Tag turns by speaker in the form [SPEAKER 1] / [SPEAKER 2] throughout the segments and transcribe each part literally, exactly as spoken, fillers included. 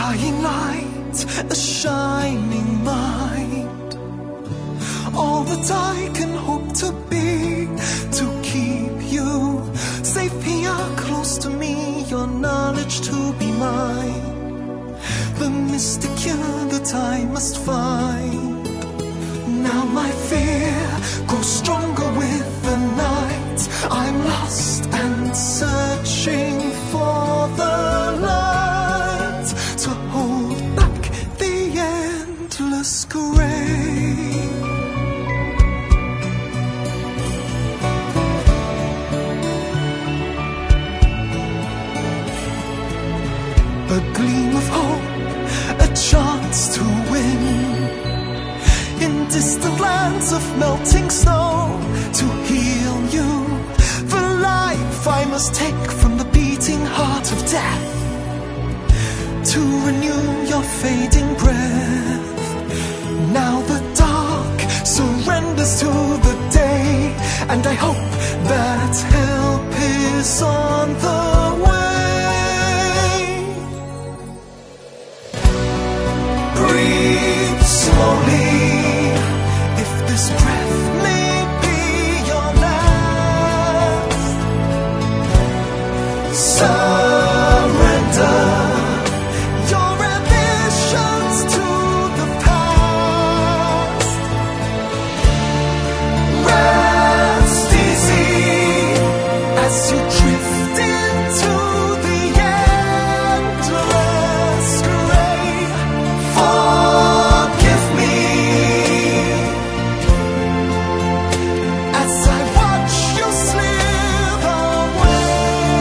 [SPEAKER 1] dying light, a shining light. All that I can hope to be, to keep you safe here close to me, your knowledge to be mine, the mystic cure that I must find. Now my fear grows stronger with the night. I'm lost and searching for the light to hold back the endless gray. A gleam of hope, a chance to win, in distant lands of melting snow, to heal you. For life I must take from the beating heart of death, to renew your fading breath. Now the dark surrenders to the day, and I hope that help is on the way. Breathe slowly, if this breath may be your last. Surrender your ambitions to the past. Rest easy as you drift into the endless gray. Forgive me as I watch you slip away.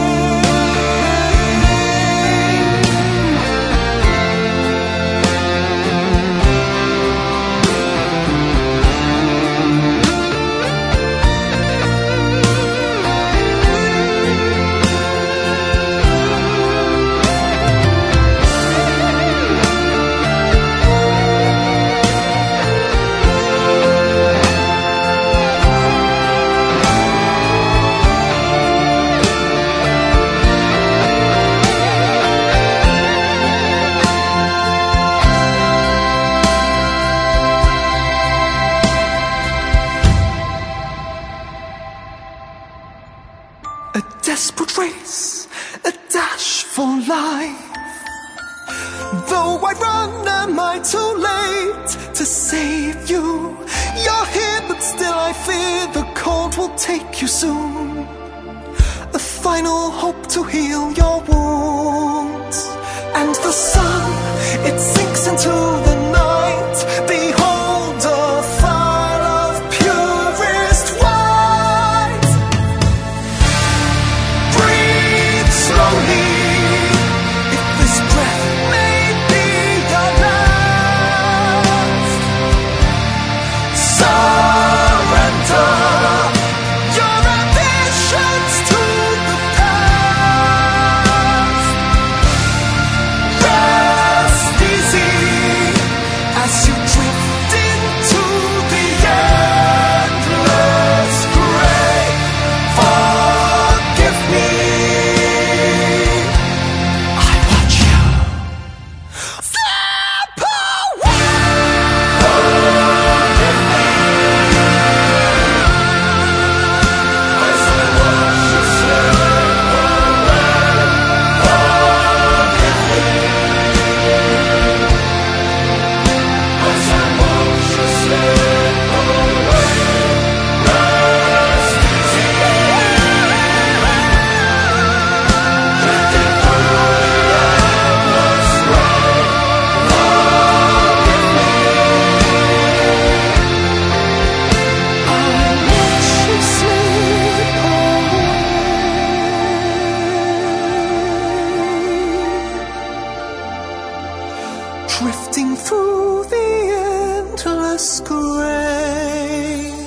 [SPEAKER 1] A desperate race, a dash for life. Though I run, am I too late to save you? You're here, but still I fear the cold will take you soon. A final hope to heal your wounds. And the sun, it sinks into the night. Behold a fire of purest white. Breathe slowly, if this breath may be your last. Surrender your ambitions to the past. Rest easy as you drift into the endless gray. Forgive me, I watch you slip away. Forgive me as I watch you slip away. Forgive me as I watch you slip away. Rest easy, drifting through the endless gray. Forgive me, I watch you slip away. Drifting through the endless gray.